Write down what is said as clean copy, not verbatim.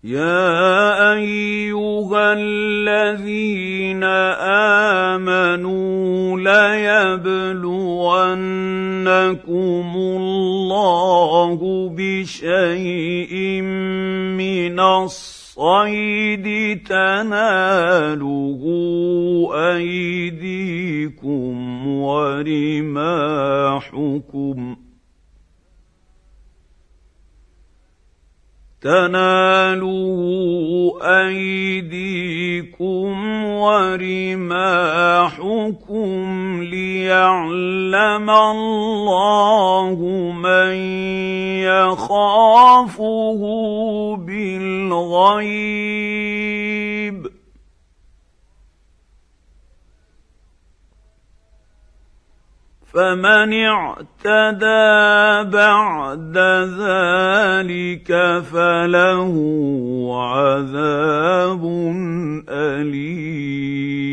يَا أَيُّهَا الَّذِينَ آمَنُوا لَيَبْلُوَنَّكُمُ اللَّهُ بِشَيْءٍ مِّنَ الصَّيْدِ تَنَالُهُ أَيْدِيكُمْ ورماحكم ليعلم الله من يخافه بالغيب فمن اعتدى بعد ذلك فله عذاب أليم.